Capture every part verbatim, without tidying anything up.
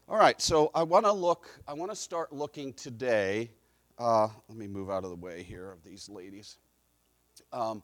All right, so I want to look, I want to start looking today. Uh, let me move out of the way here of these ladies. Um,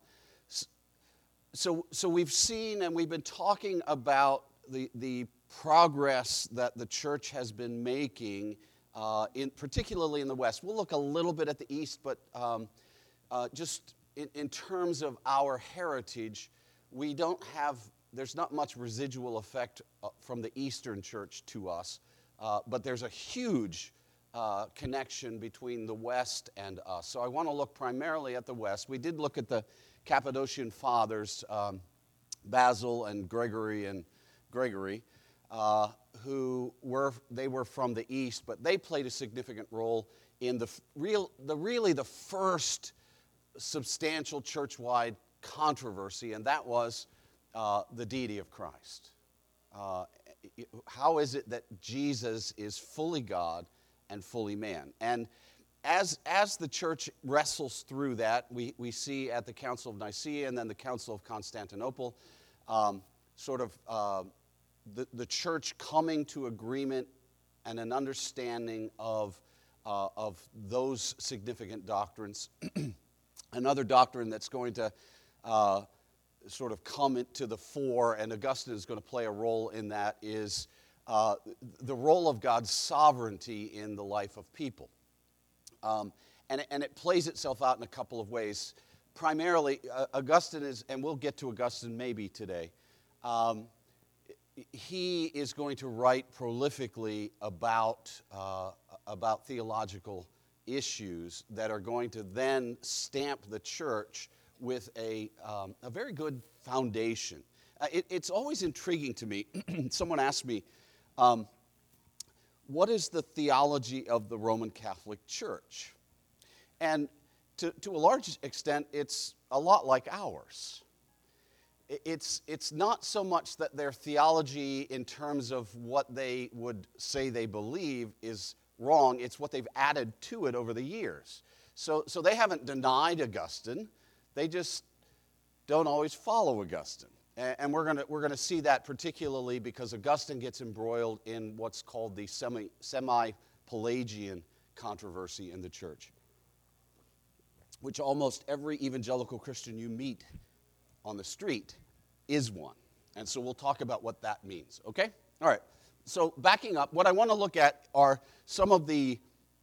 so, so we've seen and we've been talking about the, the progress that the church has been making, uh, in, particularly in the West. We'll look a little bit at the East, but um, uh, just in, in terms of our heritage, we don't have, there's not much residual effect uh, from the Eastern church to us. Uh, but there's a huge uh, connection between the West and us. So I want to look primarily at the West. We did look at the Cappadocian fathers, um, Basil and Gregory and Gregory, uh, who were they were from the East, but they played a significant role in the real, the really the first substantial church-wide controversy, and that was uh, the deity of Christ. Uh, How is it that Jesus is fully God and fully man? And as, as the church wrestles through that, we, we see at the Council of Nicaea and then the Council of Constantinople, um, sort of uh, the, the church coming to agreement and an understanding of, uh, of those significant doctrines. Another doctrine that's going to uh, sort of come into the fore, and Augustine is going to play a role in that, is uh, the role of God's sovereignty in the life of people. Um, and, and it plays itself out in a couple of ways. Primarily, uh, Augustine is, and we'll get to Augustine maybe today, um, he is going to write prolifically about, uh, about theological issues that are going to then stamp the church with a, um, a very good foundation. Uh, it, it's always intriguing to me. Someone asked me, um, what is the theology of the Roman Catholic Church? And to, to a large extent, it's a lot like ours. It's, it's not so much that their theology in terms of what they would say they believe is wrong, it's what they've added to it over the years. So, so they haven't denied Augustine. They just don't always follow Augustine. And we're going to we're going to see that particularly because Augustine gets embroiled in what's called the semi, semi-Pelagian controversy in the church, which almost every evangelical Christian you meet on the street is one. And so we'll talk about what that means, okay? All right. So backing up, what I want to look at are some of the,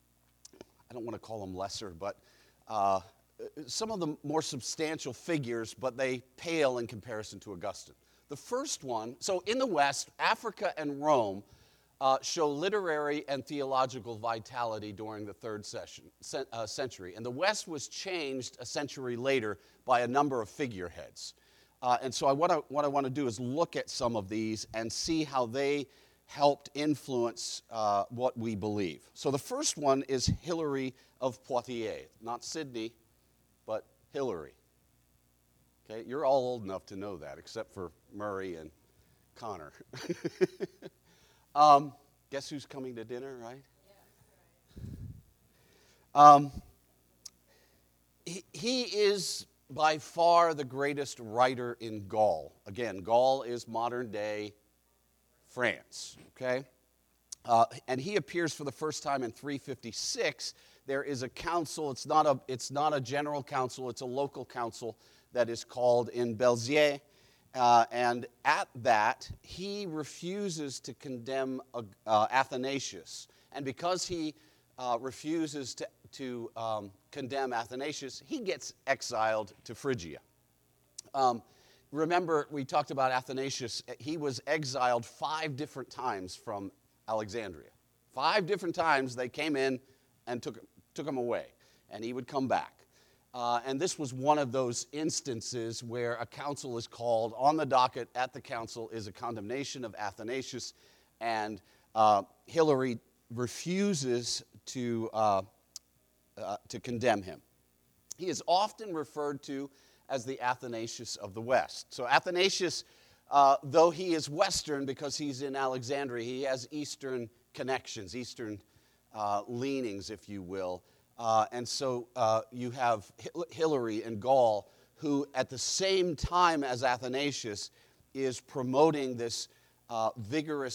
I don't want to call them lesser, but uh, some of the more substantial figures, but they pale in comparison to Augustine. The first one, so in the West, Africa and Rome uh, show literary and theological vitality during the third session, uh, century. And the West was changed a century later by a number of figureheads. Uh, and so I, what, I, what I want to do is look at some of these and see how they helped influence uh, what we believe. So the first one is Hilary of Poitiers, not Sydney, but Hilary. Okay, you're all old enough to know that, except for Murray and Connor. um, guess who's coming to dinner, right? Um, he, he is by far the greatest writer in Gaul. Again, Gaul is modern-day France, okay? Uh, and he appears for the first time in three fifty-six. There is a council. It's not a, it's not a general council. It's a local council that is called in Béziers. Uh, and at that, he refuses to condemn uh, Athanasius. And because he uh, refuses to, to um, condemn Athanasius, he gets exiled to Phrygia. Um, remember, we talked about Athanasius. He was exiled five different times from Alexandria. Five different times they came in and took, took him away, and he would come back. Uh, and this was one of those instances where a council is called. On the docket at the council is a condemnation of Athanasius, and uh, Hilary refuses to, uh, uh, to condemn him. He is often referred to as the Athanasius of the West. So Athanasius, uh, though he is Western because he's in Alexandria, he has Eastern connections, Eastern uh, leanings, if you will. Uh, and so uh, you have Hilary in Gaul, who at the same time as Athanasius is promoting this uh, vigorous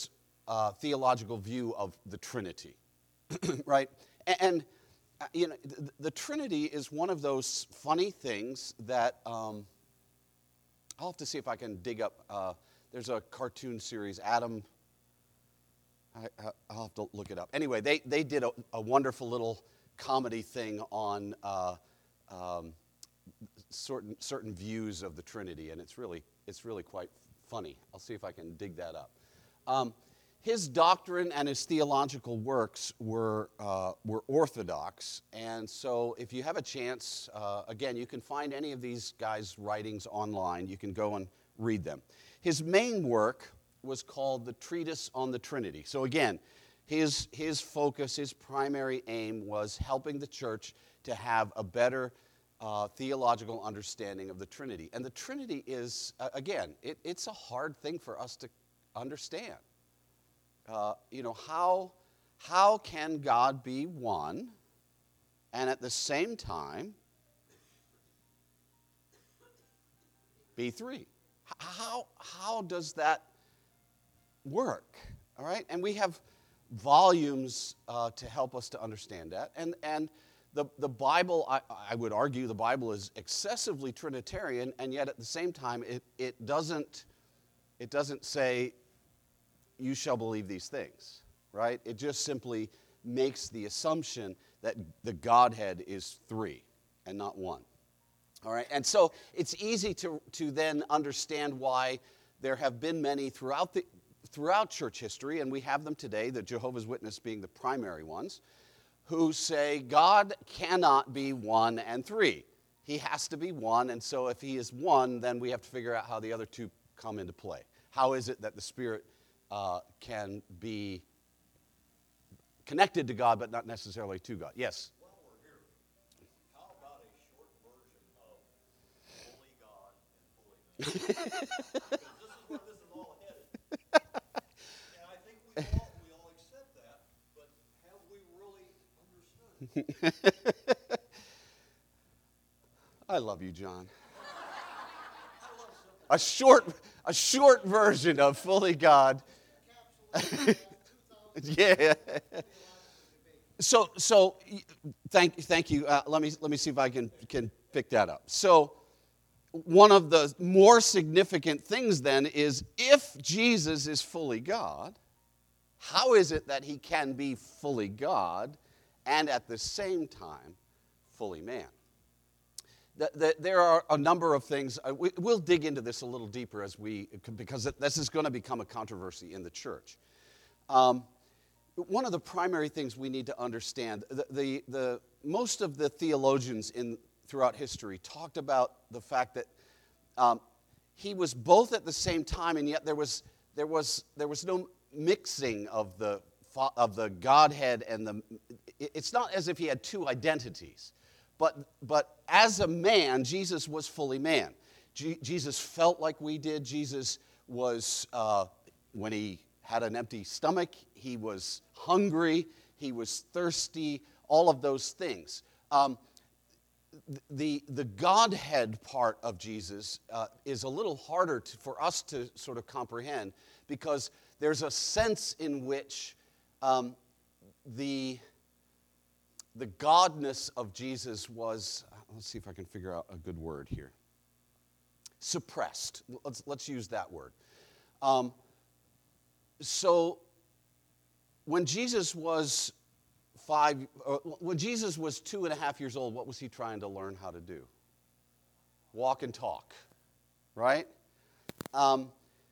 uh, theological view of the Trinity, right? And, and uh, you know, the, the Trinity is one of those funny things that um, I'll have to see if I can dig up. Uh, there's a cartoon series, Adam. I, I'll have to look it up. Anyway, they, they did a, a wonderful little comedy thing on uh, um, certain certain views of the Trinity, and it's really it's really quite funny. I'll see if I can dig that up. Um, his doctrine and his theological works were uh, were orthodox, and so if you have a chance, uh, again, you can find any of these guys' writings online. You can go and read them. His main work was called the Treatise on the Trinity. So again, his, his focus, his primary aim was helping the church to have a better uh, theological understanding of the Trinity. And the Trinity is, uh, again, it, it's a hard thing for us to understand. Uh, you know, how, how can God be one and at the same time be three? How, how does that work? All right, and we have volumes uh, to help us to understand that. And and the the Bible, I, I would argue, the Bible is excessively Trinitarian, and yet at the same time, it it doesn't it doesn't say you shall believe these things, right? It just simply makes the assumption that the Godhead is three and not one. All right, and so it's easy to to then understand why there have been many throughout the throughout church history, and we have them today, the Jehovah's Witnesses being the primary ones, who say God cannot be one and three. He has to be one, and so if he is one, then we have to figure out how the other two come into play. How is it that the Spirit uh, can be connected to God, but not necessarily to God? Yes? While we're here, how about a short version of fully God and fully man? Because this is where this is all headed. And I think we all, we all accept that, but have we really understood? I love you, John. A short, a short version of fully God. Yeah. So, so thank, thank you. Uh, let me, let me see if I can, can pick that up. So, one of the more significant things then is if Jesus is fully God, how is it that he can be fully God and at the same time fully man? The, the, there are a number of things. Uh, we, we'll dig into this a little deeper as we, because this is going to become a controversy in the church. Um, one of the primary things we need to understand, the, the, the most of the theologians in throughout history talked about the fact that um, he was both at the same time, and yet there was there was there was no mixing of the of the Godhead and the. It's not as if he had two identities, but but as a man, Jesus was fully man. G- Jesus felt like we did. Jesus was uh, when he had an empty stomach, he was hungry, he was thirsty. All of those things. Um, The, the Godhead part of Jesus uh, is a little harder to, for us to sort of comprehend because there's a sense in which um, the, the godness of Jesus was, let's see if I can figure out a good word here, suppressed. Let's, let's use that word. Um, so when Jesus was Five, uh, when Jesus was two and a half years old, what was he trying to learn how to do? Walk and talk, right? Um,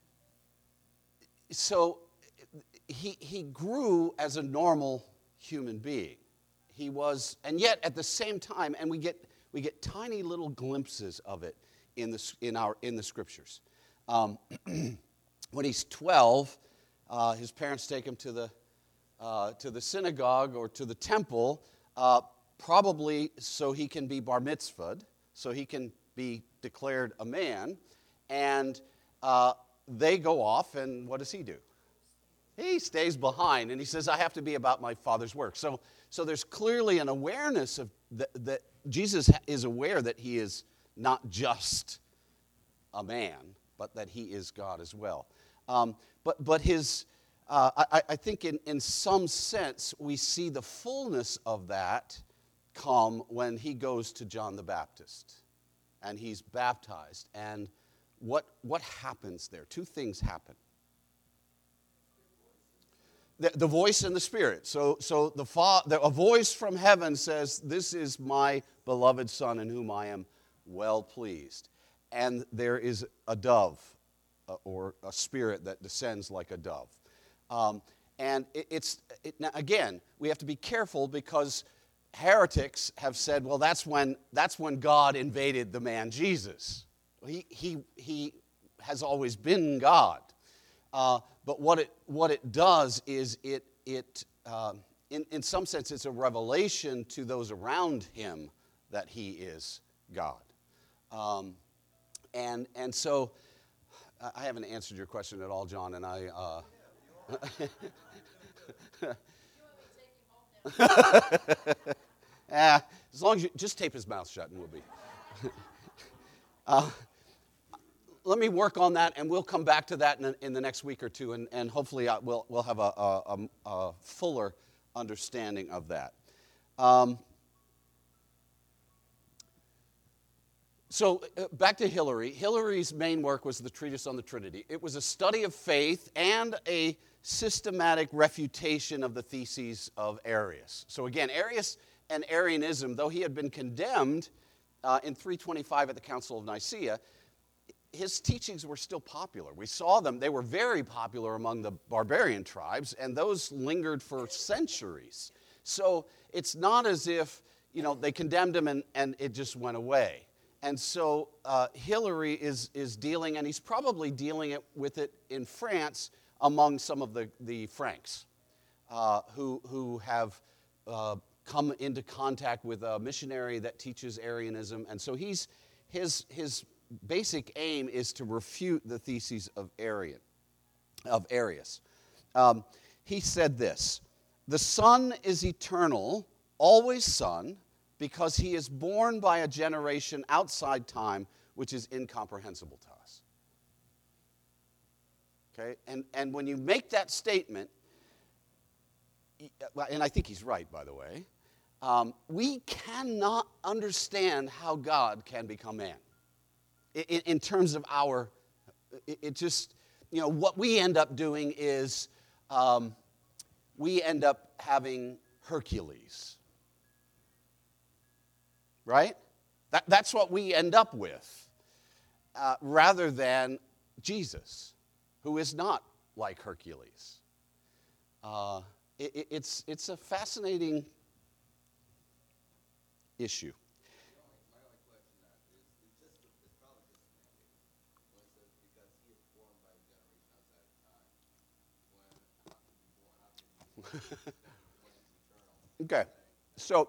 so he, he grew as a normal human being. He was, and yet at the same time, and we get we get tiny little glimpses of it in the in our in the scriptures. Um, when he's twelve, uh, his parents take him to the Uh, to the synagogue or to the temple, uh, probably so he can be bar mitzvahed, so he can be declared a man. And uh, they go off, and what does he do? He stays behind, and he says, I have to be about my Father's work. So, so there's clearly an awareness of that, that Jesus is aware that he is not just a man, but that he is God as well. Um, but but his uh, I, I think in, in some sense we see the fullness of that come when he goes to John the Baptist and he's baptized. And what, what happens there? Two things happen. The, the voice and the Spirit. So, so the, fa- the a voice from heaven says, "This is my beloved Son in whom I am well pleased." And there is a dove, uh, or a spirit that descends like a dove. Um, and it, it's, it, now again, we have to be careful because heretics have said, well, that's when, that's when God invaded the man Jesus. He, he, he has always been God. Uh, but what it, what it does is it, it uh, in, in some sense, it's a revelation to those around him that he is God. Um, and, and so, I haven't answered your question at all, John, and I... Uh, eh, as long as you just tape his mouth shut and we'll be. uh, let me work on that, and we'll come back to that in, in the next week or two, and, and hopefully I, we'll, we'll have a, a, a, a fuller understanding of that. Um, so uh, back to Hilary. Hilary's main work was the Treatise on the Trinity. It was a study of faith and a systematic refutation of the theses of Arius. So again, Arius and Arianism, though he had been condemned uh, in three twenty-five at the Council of Nicaea, his teachings were still popular. We saw them. They were very popular among the barbarian tribes, and those lingered for centuries. So it's not as if, you know, they condemned him and, and it just went away. And so uh, Hilary is, is dealing, and he's probably dealing it, with it in France among some of the, the Franks uh, who, who have uh, come into contact with a missionary that teaches Arianism. And so he's, his, his basic aim is to refute the theses of Arian, of Arius. Um, he said this: "The Son is eternal, always Son, because he is born by a generation outside time, which is incomprehensible to us." Okay, and, and when you make that statement, and I think he's right, by the way, um, we cannot understand how God can become man. In, in terms of our, it, it just, you know, what we end up doing is um, we end up having Hercules. Right? That, that's what we end up with, uh, rather than Jesus, who is not like Hercules. Uh, it, it's, it's a fascinating issue. My only question that is, it's just, it's probably just semantics. When it says because he is born by a generation outside of time, when how can he be born? How can he be born when he's eternal? Okay, so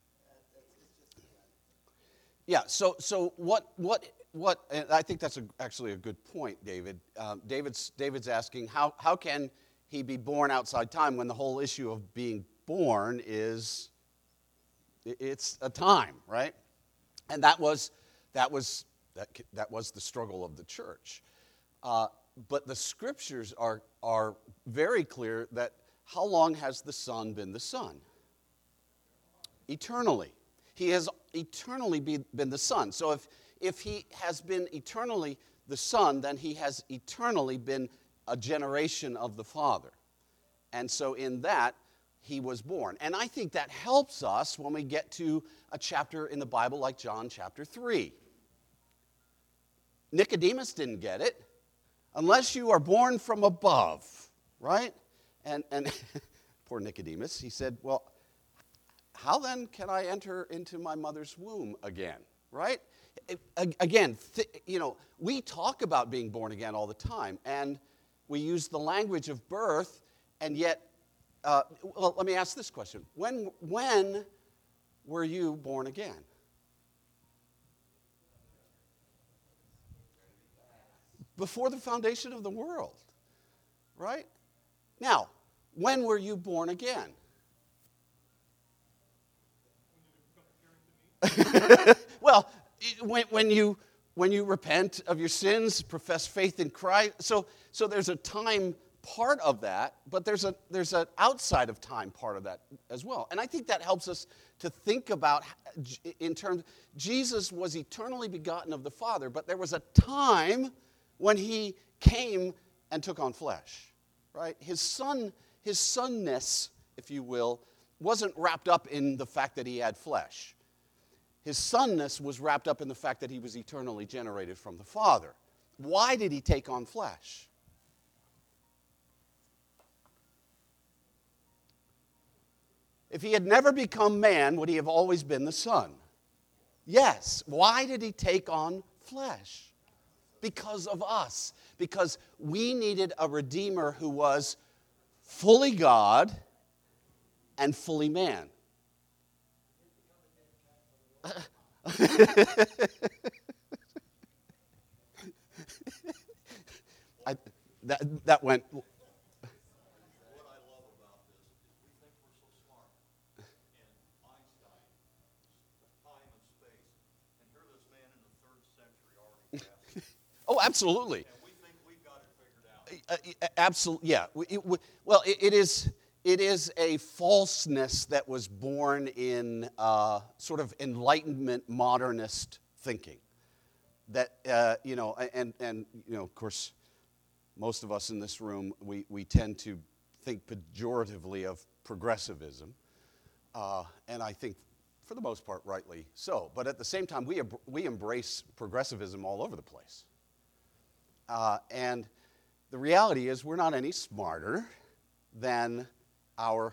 yeah, so so what what what? And I think that's a, actually a good point, David. Um, David's David's asking how how can he be born outside time when the whole issue of being born is it's a time, right? And that was that was that that was the struggle of the church. Uh, but the scriptures are are very clear that how long has the Son been the Son? Eternally. He has eternally be, been the Son. So if, if he has been eternally the Son, then he has eternally been a generation of the Father. And so in that, he was born. And I think that helps us when we get to a chapter in the Bible like John chapter three. Nicodemus didn't get it. Unless you are born from above, right? And, and poor Nicodemus, he said, well, how then can I enter into my mother's womb again, right? It, again, th- you know, we talk about being born again all the time, and we use the language of birth, and yet, uh, well, let me ask this question. When, when were you born again? Before the foundation of the world, right? Now, when were you born again? Well, when, when you when you repent of your sins, profess faith in Christ, so so there's a time part of that, but there's a there's an outside of time part of that as well. And I think that helps us to think about in terms, Jesus was eternally begotten of the Father, but there was a time when he came and took on flesh, right? His son, his sonness, if you will, wasn't wrapped up in the fact that he had flesh. His sonness was wrapped up in the fact that he was eternally generated from the Father. Why did he take on flesh? If he had never become man, would he have always been the Son? Yes. Why did he take on flesh? Because of us. Because we needed a Redeemer who was fully God and fully man. I, that, that went... What I love about this is we think we're so smart. And Einstein, time and space. And here this man in the third century already grasped it. Oh, absolutely. And we think we've got it figured out. Absolutely, yeah. It, it, well, it, it is it is a falseness that was born in uh, sort of Enlightenment modernist thinking. That uh, you know, and and you know, of course, most of us in this room we we tend to think pejoratively of progressivism, uh, and I think for the most part rightly so. But at the same time, we we embrace progressivism all over the place, uh, and the reality is we're not any smarter than our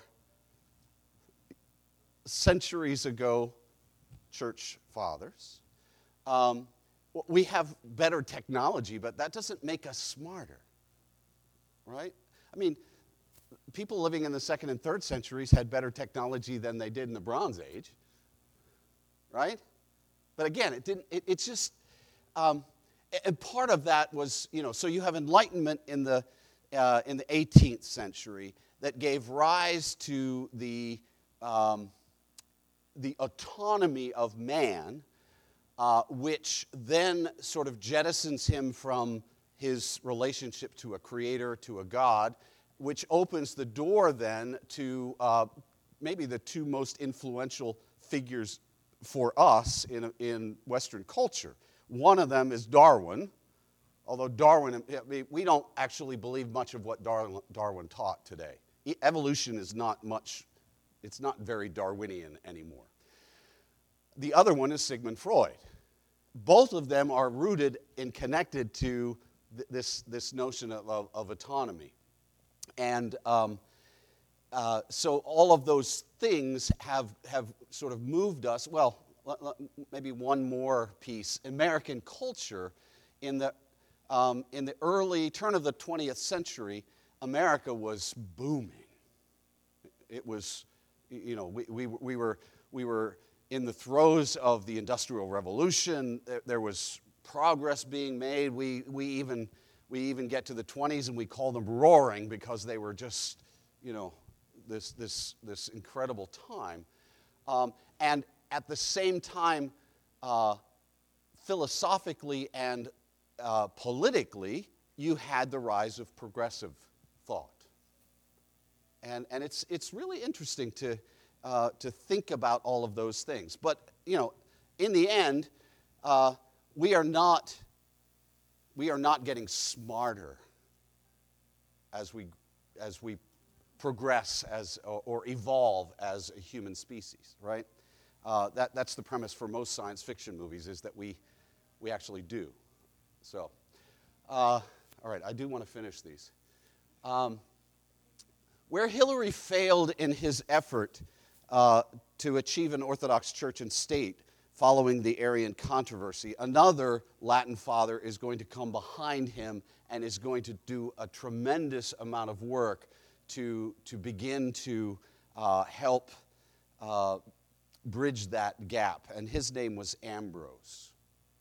centuries ago church fathers. Um, we have better technology, but that doesn't make us smarter, right? I mean, people living in the second and third centuries had better technology than they did in the Bronze Age, right? But again, it didn't. It, it's just, um, and part of that was, you know, so you have Enlightenment in the uh, in the eighteenth century that gave rise to the um, the autonomy of man, uh, which then sort of jettisons him from his relationship to a creator, to a God, which opens the door then to uh, maybe the two most influential figures for us in, in Western culture. One of them is Darwin, although Darwin, we don't actually believe much of what Darwin taught today. Evolution is not much, it's not very Darwinian anymore. The other one is Sigmund Freud. Both of them are rooted and connected to th- this, this notion of, of, of autonomy. And um, uh, so all of those things have, have sort of moved us, well, l- l- maybe one more piece. American culture in the, um, in the early turn of the twentieth century, America was booming. It was, you know, we, we, we, were, we were in the throes of the Industrial Revolution. There, there was progress being made. We, we, even, we even get to the twenties and we call them roaring because they were just, you know, this, this, this incredible time. Um, and at the same time, uh, philosophically and uh, politically, you had the rise of progressive thought. And, and it's, it's really interesting to, uh, to think about all of those things. But, you know, in the end, uh, we are not, we are not getting smarter as we, as we progress as, or, or evolve as a human species, right? Uh, that, that's the premise for most science fiction movies, is that we, we actually do. So, uh, all right, I do want to finish these. Um, where Hillary failed in his effort uh, to achieve an Orthodox church and state following the Arian controversy, another Latin father is going to come behind him and is going to do a tremendous amount of work to, to begin to uh, help uh, bridge that gap. And his name was Ambrose.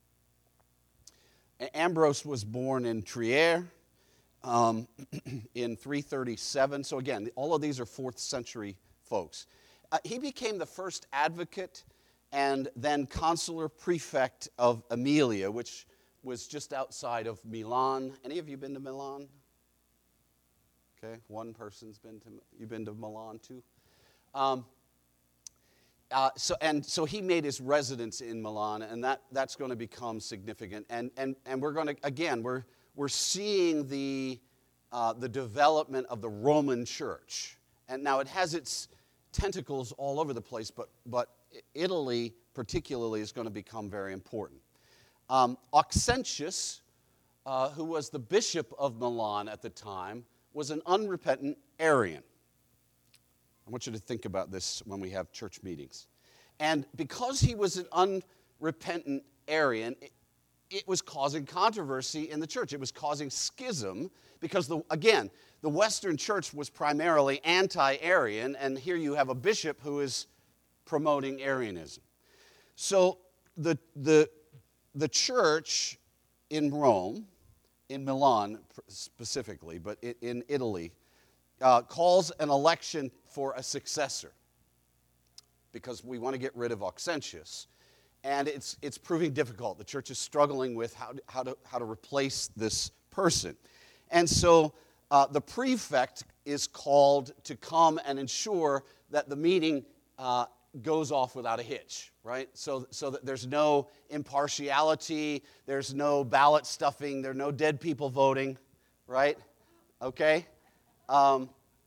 Ambrose was born in Trier um, in three thirty-seven. So again, all of these are fourth century folks. Uh, he became the first advocate and then consular prefect of Aemilia, which was just outside of Milan. Any of you been to Milan? Okay, one person's been to, you've been to Milan too? Um, uh, so, and so he made his residence in Milan, and that, that's going to become significant. And, and, and we're going to, again, we're, we're seeing the, uh, the development of the Roman church. And now it has its tentacles all over the place, but, but Italy particularly is going to become very important. Um, Auxentius, uh, who was the bishop of Milan at the time, was an unrepentant Arian. I want you to think about this when we have church meetings. And because he was an unrepentant Arian, it, it was causing controversy in the church. It was causing schism because, the, again, the Western church was primarily anti-Arian, and here you have a bishop who is promoting Arianism. So the, the, the church in Rome, in Milan specifically, but in Italy, uh, calls an election for a successor because we want to get rid of Auxentius. And it's, it's proving difficult. The church is struggling with how to, how to, how to replace this person. And so uh, the prefect is called to come and ensure that the meeting uh, goes off without a hitch, right? So, so that there's no impartiality, there's no ballot stuffing, there are no dead people voting, right? Okay? Um,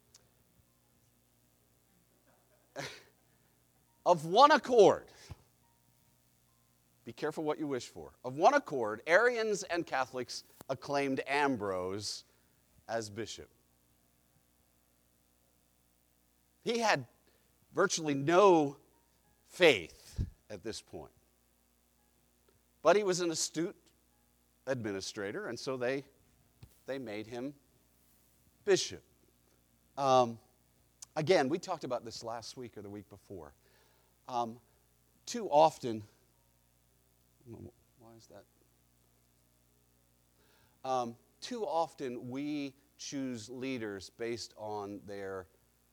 of one accord, be careful what you wish for. Of one accord, Arians and Catholics acclaimed Ambrose as bishop. He had virtually no faith at this point. But he was an astute administrator, and so they, they made him bishop. Um, again, we talked about this last week or the week before. Um, too often, why is that? Um, too often we choose leaders based on their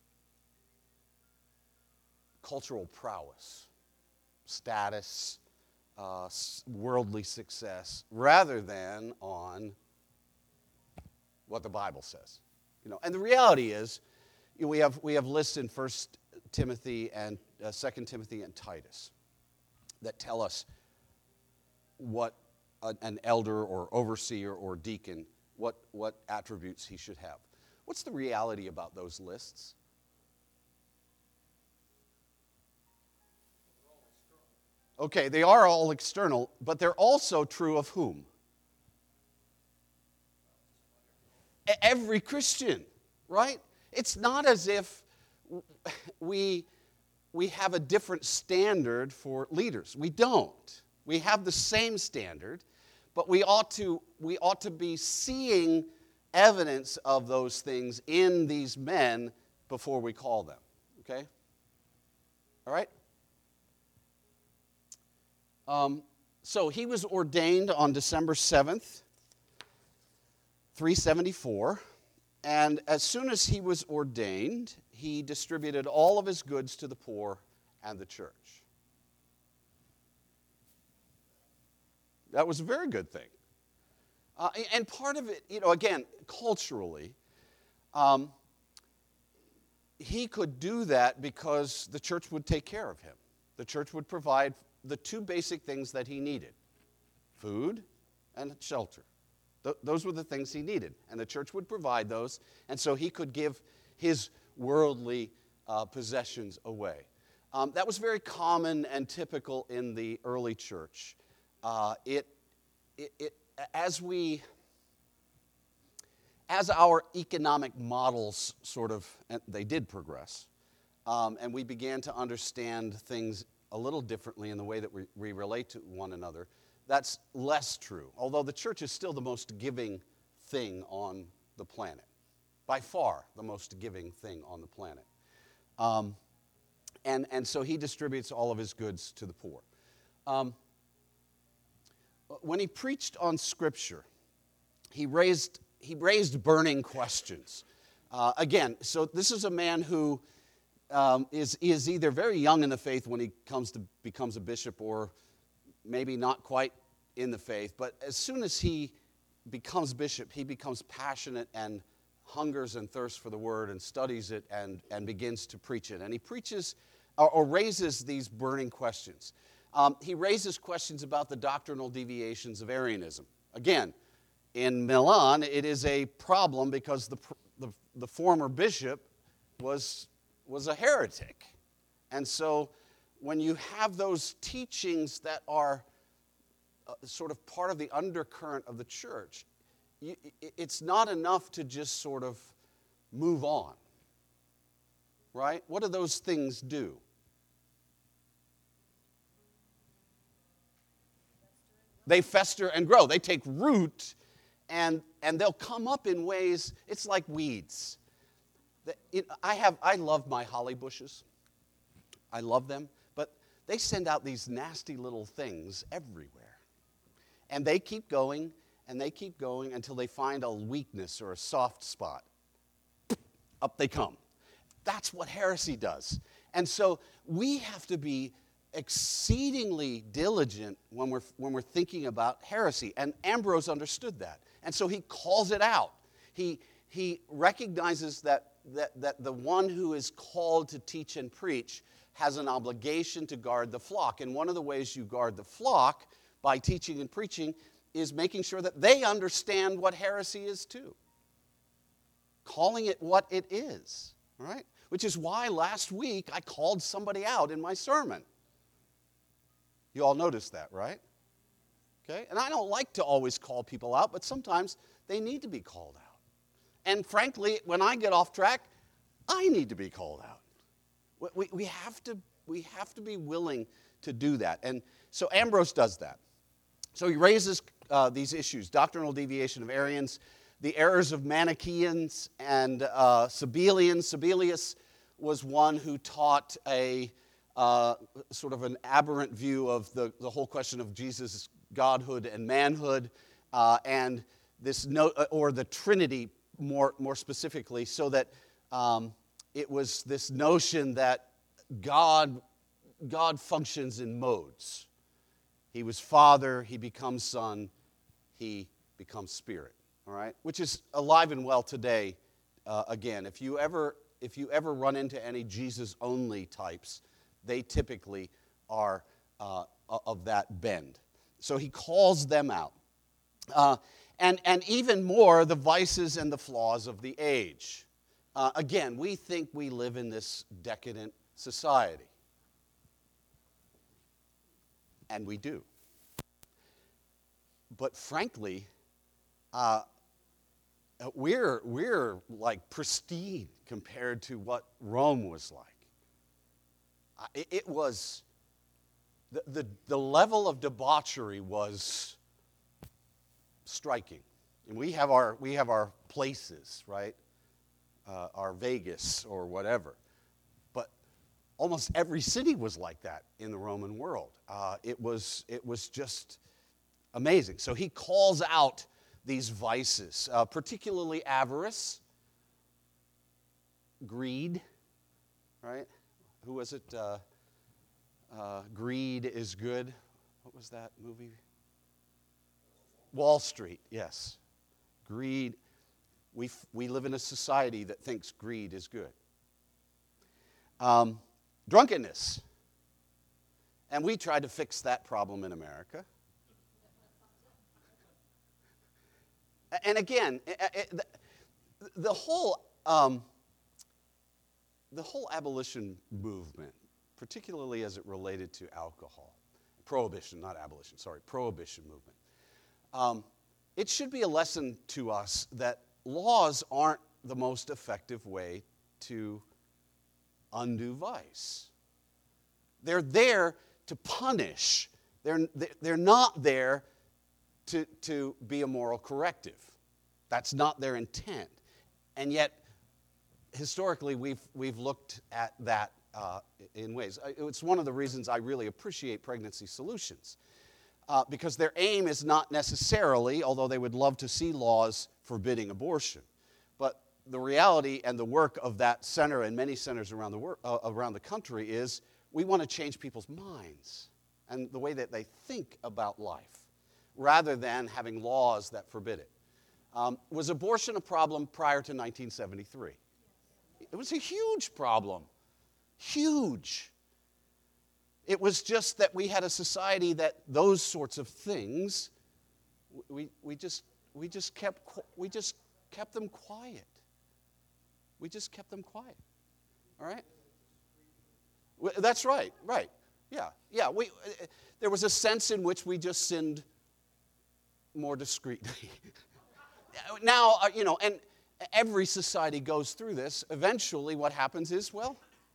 cultural prowess, status, uh, worldly success, rather than on what the Bible says. You know, and the reality is, you know, we have we have lists in First Timothy and uh, Second Timothy and Titus that tell us what a, an elder or overseer or deacon, what what attributes he should have. What's the reality about those lists? Okay, they are all external, but they're also true of whom? Every Christian, right? It's not as if we, we have a different standard for leaders. We don't. We have the same standard, but we ought to, we ought to be seeing evidence of those things in these men before we call them, okay? All right? Um, so he was ordained on December seventh, three seventy-four, and as soon as he was ordained, he distributed all of his goods to the poor and the church. That was a very good thing. Uh, and part of it, you know, again, culturally, um, he could do that because the church would take care of him. The church would provide the two basic things that he needed, food and shelter. Th- those were the things he needed, and the church would provide those, and so he could give his worldly uh, possessions away. Um, that was very common and typical in the early church. Uh, it, it, it, as we, as our economic models sort of, and they did progress, um, and we began to understand things a little differently in the way that we, we relate to one another, that's less true. Although the church is still the most giving thing on the planet. By far, the most giving thing on the planet. Um, and, and so he distributes all of his goods to the poor. Um, when he preached on Scripture, he raised, he raised burning questions. Uh, again, so this is a man who Um, is, is either very young in the faith when he comes to becomes a bishop, or maybe not quite in the faith. But as soon as he becomes bishop, he becomes passionate and hungers and thirsts for the word and studies it and, and begins to preach it. And he preaches or, or raises these burning questions. Um, he raises questions about the doctrinal deviations of Arianism. Again, in Milan, it is a problem because the, the, the former bishop was, was a heretic. And so when you have those teachings that are uh, sort of part of the undercurrent of the church, you, it's not enough to just sort of move on, right? What do those things do? They fester and grow. They take root, and, and they'll come up in ways, it's like weeds. The, it, I, have, I love my holly bushes. I love them, but they send out these nasty little things everywhere. And they keep going, and they keep going until they find a weakness or a soft spot. Up they come. That's what heresy does. And so we have to be exceedingly diligent when we're, when we're thinking about heresy. And Ambrose understood that. And so he calls it out. He, he recognizes that, that, that the one who is called to teach and preach has an obligation to guard the flock. And one of the ways you guard the flock by teaching and preaching is making sure that they understand what heresy is too. Calling it what it is, right? Which is why last week I called somebody out in my sermon. You all noticed that, right? Okay? And I don't like to always call people out, but sometimes they need to be called out. And frankly, when I get off track, I need to be called out. We, we, have to, we have to be willing to do that. And so Ambrose does that. So he raises uh, these issues: doctrinal deviation of Arians, the errors of Manichaeans and uh, Sabellians. Sabellius was one who taught a uh, sort of an aberrant view of the, the whole question of Jesus' godhood and manhood, uh, and this no, or the Trinity more, more specifically, so that um, it was this notion that God, God functions in modes. He was Father, he becomes Son, he becomes Spirit. All right, which is alive and well today. Uh, again, if you ever if you ever run into any Jesus-only types, they typically are uh, of that bend. So he calls them out, uh, and and even more the vices and the flaws of the age. Uh, again, we think we live in this decadent society, and we do. But frankly, uh, we're we're like pristine compared to what Rome was like. Uh, it, it was the, the the level of debauchery was striking, and we have our we have our places, right? Uh, our Vegas or whatever. But almost every city was like that in the Roman world. Uh, it was it was just amazing. So he calls out these vices, uh, particularly avarice, greed, right? Who was it? Uh, uh, Greed is Good. What was that movie? Wall Street, yes. Greed. We, we live in a society that thinks greed is good. Um, drunkenness. And we tried to fix that problem in America. And again, the whole, um, the whole abolition movement, particularly as it related to alcohol, prohibition, not abolition, sorry, prohibition movement, um, it should be a lesson to us that laws aren't the most effective way to undo vice. They're there to punish. They're, they're not there to, to be a moral corrective. That's not their intent. And yet, historically, we've, we've looked at that uh, in ways. It's one of the reasons I really appreciate Pregnancy Solutions. Uh, because their aim is not necessarily, although they would love to see laws forbidding abortion, but the reality and the work of that center and many centers around the, wor- uh, around the country is we want to change people's minds and the way that they think about life, rather than having laws that forbid it. Um, was abortion a problem prior to nineteen seventy-three? It was a huge problem. Huge. It was just that we had a society that those sorts of things, we, we, just, we, just, kept, we just kept them quiet. We just kept them quiet. All right? That's right, right. Yeah, yeah. We, there was a sense in which we just sinned more discreetly. Now, uh, you know, and every society goes through this. Eventually what happens is, well,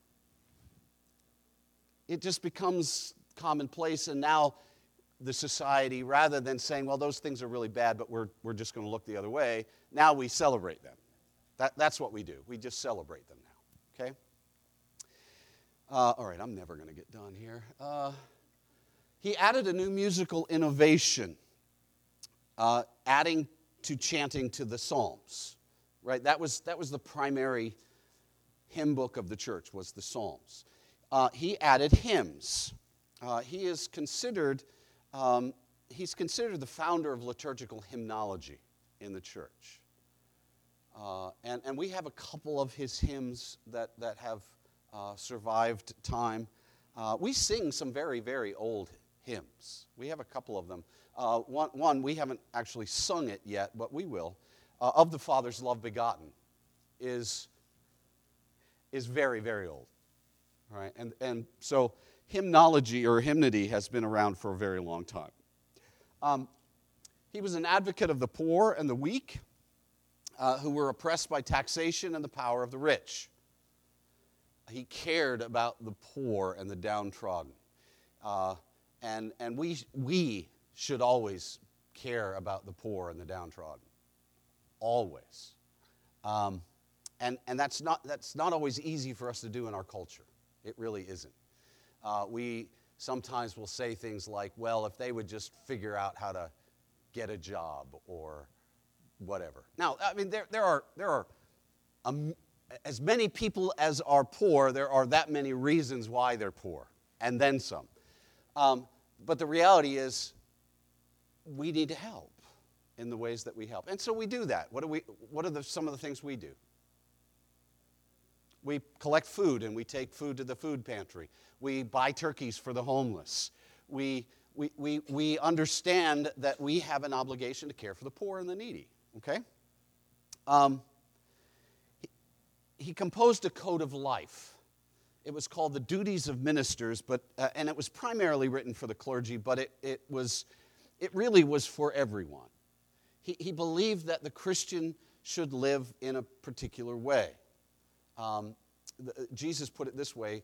it just becomes commonplace, and now the society, rather than saying, well, those things are really bad, but we're, we're just going to look the other way, now we celebrate them. That, that's what we do. We just celebrate them now, okay? Uh, all right, I'm never going to get done here. Uh, he added a new musical innovation, uh, adding to chanting to the Psalms, right? That was, that was the primary hymn book of the church, was the Psalms. Uh, he added hymns. Uh, he is considered, um, he's considered the founder of liturgical hymnology in the church. Uh, and, and we have a couple of his hymns that, that have uh, survived time. Uh, we sing some very, very old hymns. We have a couple of them. Uh, one, one, we haven't actually sung it yet, but we will. Uh, Of the Father's Love Begotten is, is very, very old. All right? And, and so hymnology or hymnody has been around for a very long time. Um, he was an advocate of the poor and the weak, uh, who were oppressed by taxation and the power of the rich. He cared about the poor and the downtrodden. Uh, and and we, we should always care about the poor and the downtrodden. Always. Um, and and that's not, that's not always easy for us to do in our culture. It really isn't. Uh, we sometimes will say things like, well, if they would just figure out how to get a job or whatever. Now, I mean, there, there are, there are um, as many people as are poor, there are that many reasons why they're poor, and then some. Um, but the reality is, we need to help in the ways that we help. And so we do that. What, do we, what are the, some of the things we do? We collect food and we take food to the food pantry. We buy turkeys for the homeless. We, we, we, we understand that we have an obligation to care for the poor and the needy, okay? Um, he, he composed a code of life. It was called The Duties of Ministers, but, uh, and it was primarily written for the clergy, but it, it, was, it really was for everyone. He, he believed that the Christian should live in a particular way. Um, the, Jesus put it this way,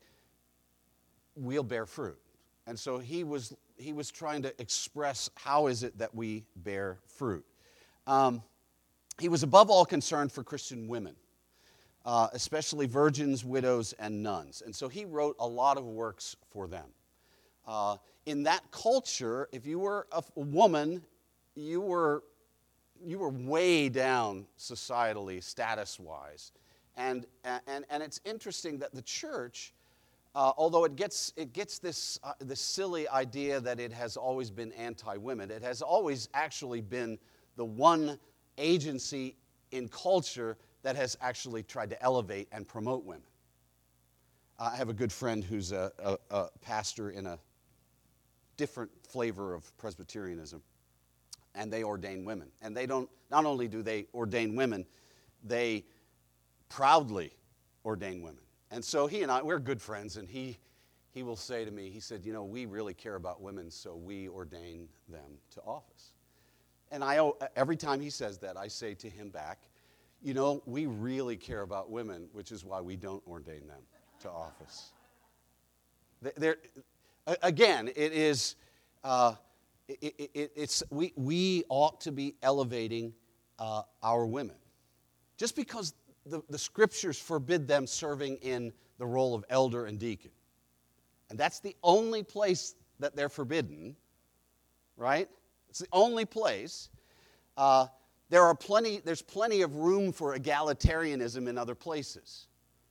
we'll bear fruit. And so he was, he was trying to express how is it that we bear fruit. Um, he was above all concerned for Christian women, uh, especially virgins, widows, and nuns. And so he wrote a lot of works for them. Uh, in that culture, if you were a, a woman, you were, you were way down societally, status-wise. And, and, and it's interesting that the church, uh, although it gets, it gets this, uh, this silly idea that it has always been anti-women, it has always actually been the one agency in culture that has actually tried to elevate and promote women. Uh, I have a good friend who's a, a, a pastor in a different flavor of Presbyterianism, and they ordain women. And they don't, not only do they ordain women, they proudly ordain women. And so he and I, we're good friends, and he he will say to me, he said, you know, we really care about women, so we ordain them to office. And I, every time he says that, I say to him back, you know, we really care about women, which is why we don't ordain them to office. There, again, it is, uh, it, it, it's, we, we ought to be elevating uh, our women. Just because The, the scriptures forbid them serving in the role of elder and deacon. And that's the only place that they're forbidden, right? It's the only place. Uh, there are plenty, there's plenty of room for egalitarianism in other places.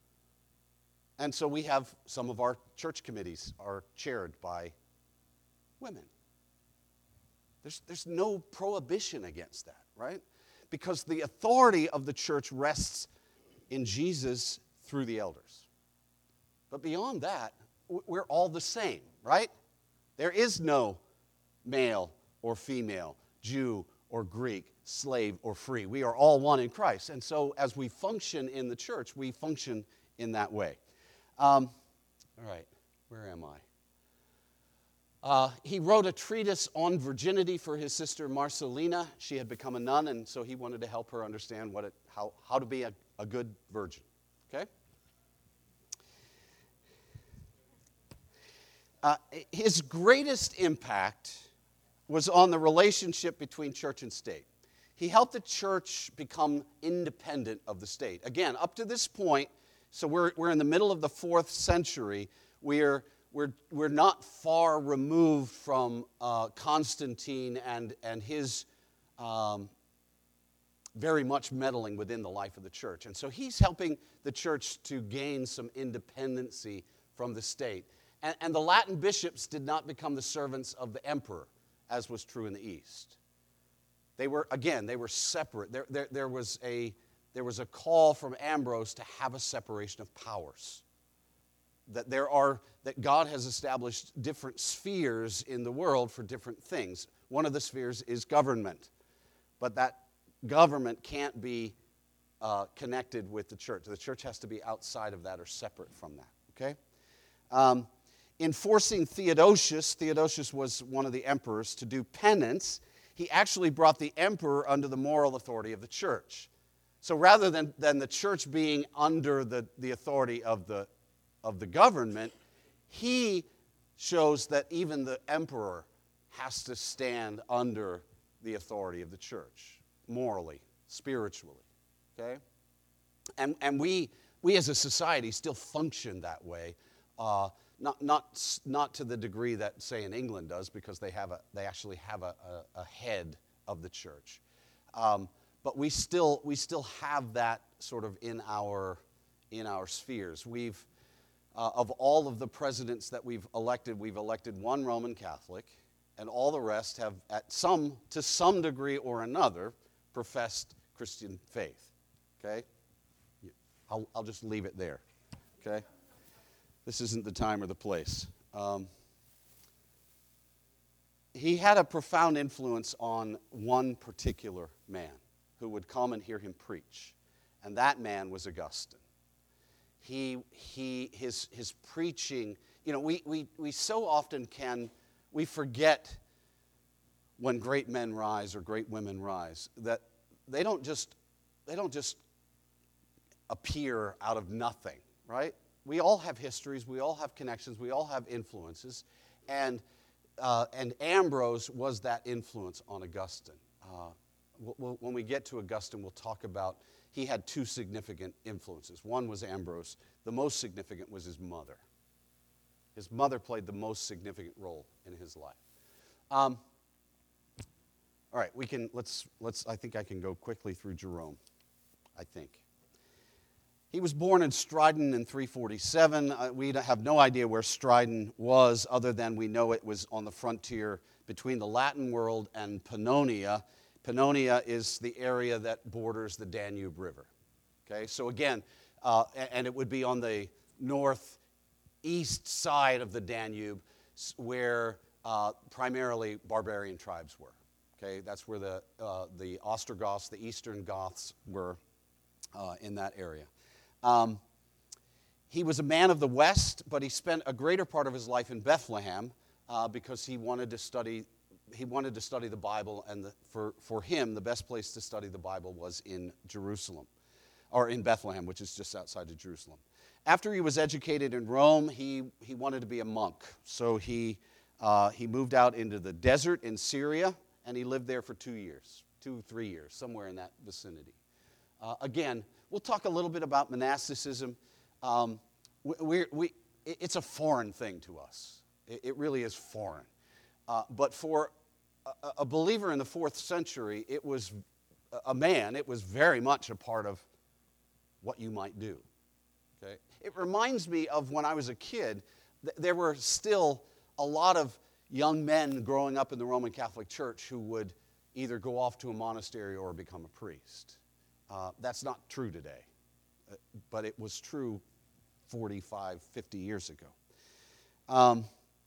And so we have some of our church committees are chaired by women. There's, there's no prohibition against that, right? because the authority of the church rests in Jesus through the elders. But beyond that, we're all the same, right? There is no male or female, Jew or Greek, slave or free. We are all one in Christ. And so as we function in the church, we function in that way. Um, all right, where am I? Uh, he wrote a treatise on virginity for his sister Marcelina. She had become a nun, and so he wanted to help her understand what it, how, how to be a, a good virgin. Okay? Uh, his greatest impact was on the relationship between church and state. He helped the church become independent of the state. Again, up to this point, so we're, we're in the middle of the fourth century, we're, we're, we're not far removed from uh, Constantine and, and his um, very much meddling within the life of the church. And so he's helping the church to gain some independency from the state. And, and the Latin bishops did not become the servants of the emperor, as was true in the East. They were, again, they were separate. There, there, there, was a, there was a call from Ambrose to have a separation of powers. That there are, that God has established different spheres in the world for different things. One of the spheres is government. But that government can't be uh, connected with the church. The church has to be outside of that or separate from that, okay? Um, in forcing Theodosius, Theodosius was one of the emperors, to do penance, he actually brought the emperor under the moral authority of the church. So rather than, than the church being under the, the authority of the, of the government, he shows that even the emperor has to stand under the authority of the church, morally, spiritually, okay? And, and we, we as a society still function that way. Uh, not, not, not to the degree that, say, in England does, because they, have a, they actually have a, a, a head of the church. Um, but we still, we still have that sort of in our, in our spheres. We've, uh, of all of the presidents that we've elected, we've elected one Roman Catholic, and all the rest have, at some, to some degree or another, professed Christian faith. Okay? I'll, I'll just leave it there. Okay? This isn't the time or the place. Um, he had a profound influence on one particular man who would come and hear him preach, and that man was Augustine. He, he, his, his preaching, you know, we, we, we so often can, we forget when great men rise or great women rise, that they don't just, they don't just appear out of nothing, right? We all have histories, we all have connections, we all have influences, and, uh, and Ambrose was that influence on Augustine. Uh, we'll, when we get to Augustine, we'll talk about, he had two significant influences. One was Ambrose. The most significant was his mother. His mother played the most significant role in his life. Um, all right, we can, let's, let's, I think I can go quickly through Jerome, I think. He was born in Stridon in three forty-seven. Uh, we have no idea where Stridon was, other than we know it was on the frontier between the Latin world and Pannonia. Pannonia is the area that borders the Danube River. Okay, so again, uh, and it would be on the northeast side of the Danube, where uh, primarily barbarian tribes were. Okay, that's where the uh, the Ostrogoths, the Eastern Goths, were uh, in that area. Um, he was a man of the West, but he spent a greater part of his life in Bethlehem uh, because he wanted to study. He wanted to study the Bible, and the, for for him, the best place to study the Bible was in Jerusalem, or in Bethlehem, which is just outside of Jerusalem. After he was educated in Rome, he he wanted to be a monk, so he uh, he moved out into the desert in Syria, and he lived there for two years, two three years, somewhere in that vicinity. Uh, again. We'll talk a little bit about monasticism. Um, we, we, it's a foreign thing to us. It, it really is foreign. Uh, but for a, a believer in the fourth century, it was a man, it was very much a part of what you might do. Okay? It reminds me of when I was a kid, th- there were still a lot of young men growing up in the Roman Catholic Church who would either go off to a monastery or become a priest. Uh, that's not true today, uh, but it was true forty-five, fifty years ago. Um,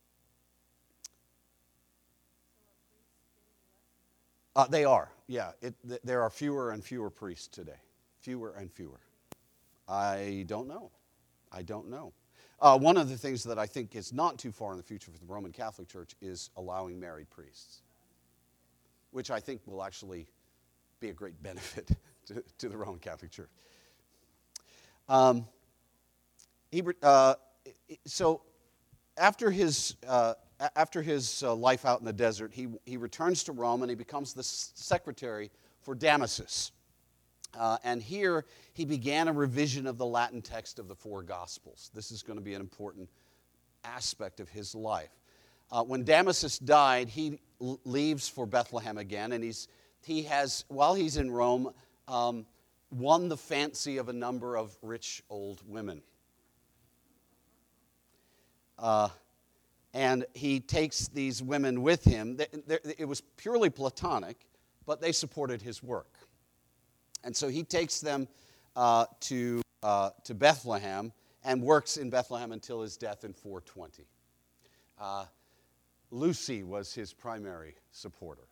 uh, they are, yeah. It, th- there are fewer and fewer priests today. Fewer and fewer. I don't know. I don't know. Uh, one of the things that I think is not too far in the future for the Roman Catholic Church is allowing married priests, which I think will actually be a great benefit to, to the Roman Catholic Church. Um, he, uh, so after his uh, after his uh, life out in the desert, he he returns to Rome and he becomes the secretary for Damasus. Uh, and here he began a revision of the Latin text of the four Gospels. This is going to be an important aspect of his life. Uh, when Damasus died, he l- leaves for Bethlehem again, and he's he has, while he's in Rome, um, won the fancy of a number of rich old women. Uh, and he takes these women with him. It was purely platonic, but they supported his work. And so he takes them uh, to, uh, to Bethlehem and works in Bethlehem until his death in four twenty. Uh, Lucy was his primary supporter.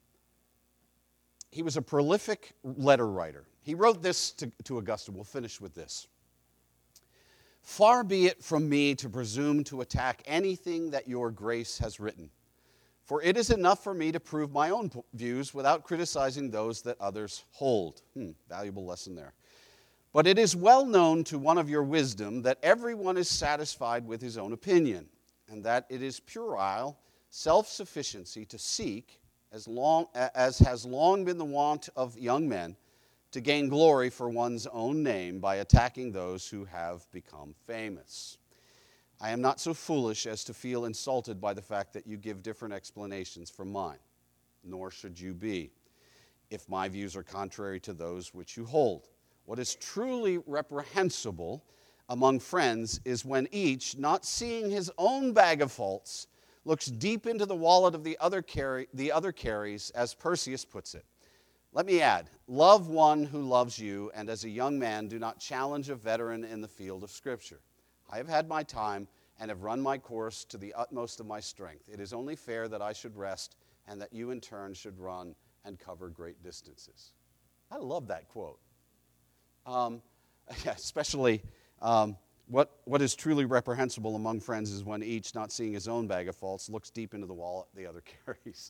He was a prolific letter writer. He wrote this to, to Augustine. We'll finish with this. Far be it from me to presume to attack anything that your grace has written, for it is enough for me to prove my own views without criticizing those that others hold. Hmm, valuable lesson there. But it is well known to one of your wisdom that everyone is satisfied with his own opinion, and that it is puerile self-sufficiency to seek, as long as has long been the wont of young men, to gain glory for one's own name by attacking those who have become famous. I am not so foolish as to feel insulted by the fact that you give different explanations from mine, nor should you be, if my views are contrary to those which you hold. What is truly reprehensible among friends is when each, not seeing his own bag of faults, looks deep into the wallet of the other, carry, the other carries, as Persius puts it. Let me add, love one who loves you, and as a young man, do not challenge a veteran in the field of Scripture. I have had my time and have run my course to the utmost of my strength. It is only fair that I should rest and that you in turn should run and cover great distances. I love that quote. Um, especially um, what, what is truly reprehensible among friends is when each, not seeing his own bag of faults, looks deep into the wallet the other carries.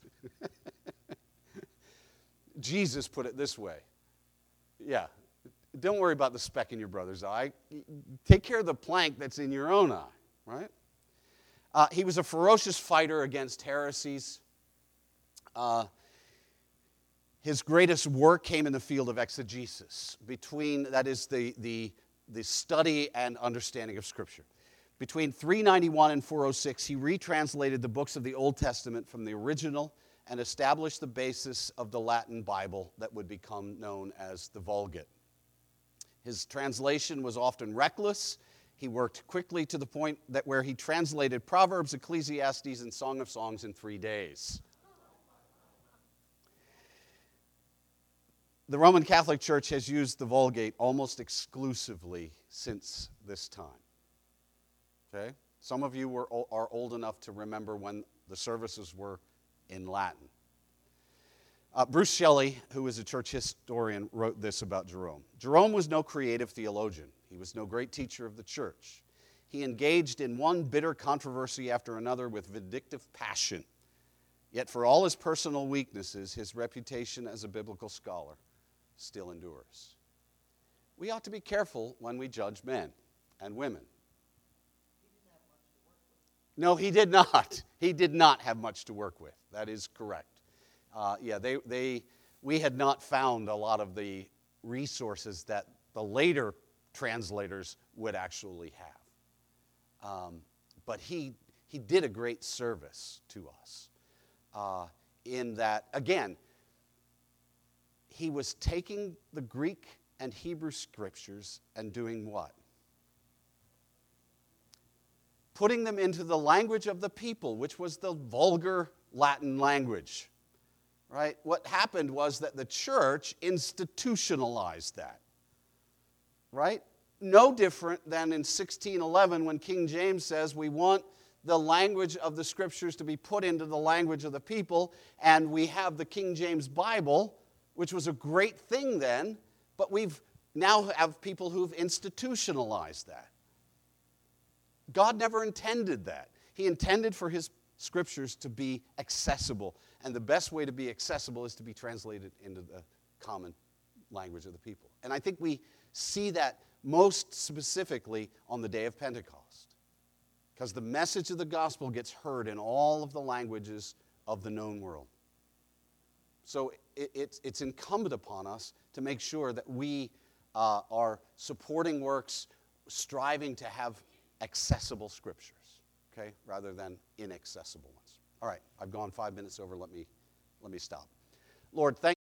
Jesus put it this way. Yeah. Don't worry about the speck in your brother's eye. Take care of the plank that's in your own eye, right? Uh, he was a ferocious fighter against heresies. Uh, his greatest work came in the field of exegesis, between, that is, the, the, the study and understanding of Scripture. Between three ninety-one and four oh six, he retranslated the books of the Old Testament from the original and established the basis of the Latin Bible that would become known as the Vulgate. His translation was often reckless. He worked quickly to the point that where he translated Proverbs, Ecclesiastes, and Song of Songs in three days. The Roman Catholic Church has used the Vulgate almost exclusively since this time. Okay? Some of you were, are old enough to remember when the services were in Latin. Uh, Bruce Shelley, who is a church historian, wrote this about Jerome. Jerome was no creative theologian. He was no great teacher of the church. He engaged in one bitter controversy after another with vindictive passion. Yet for all his personal weaknesses, his reputation as a biblical scholar still endures. We ought to be careful when we judge men and women. No, he did not. He did not have much to work with. That is correct. Uh, yeah, they, they, we had not found a lot of the resources that the later translators would actually have. Um, but he, he did a great service to us uh, in that, again, he was taking the Greek and Hebrew scriptures and doing what? Putting them into the language of the people, which was the vulgar Latin language. right? What happened was that the church institutionalized that, right? No different than in sixteen eleven when King James says we want the language of the scriptures to be put into the language of the people, and we have the King James Bible, which was a great thing then, but we've now have people who've institutionalized that. God never intended that. He intended for his scriptures to be accessible, and the best way to be accessible is to be translated into the common language of the people. And I think we see that most specifically on the day of Pentecost, because the message of the gospel gets heard in all of the languages of the known world. So it, it's, it's incumbent upon us to make sure that we uh, are supporting works, striving to have accessible scriptures, okay, rather than inaccessible ones. All right, I've gone five minutes over. Let me, let me stop. Lord, thank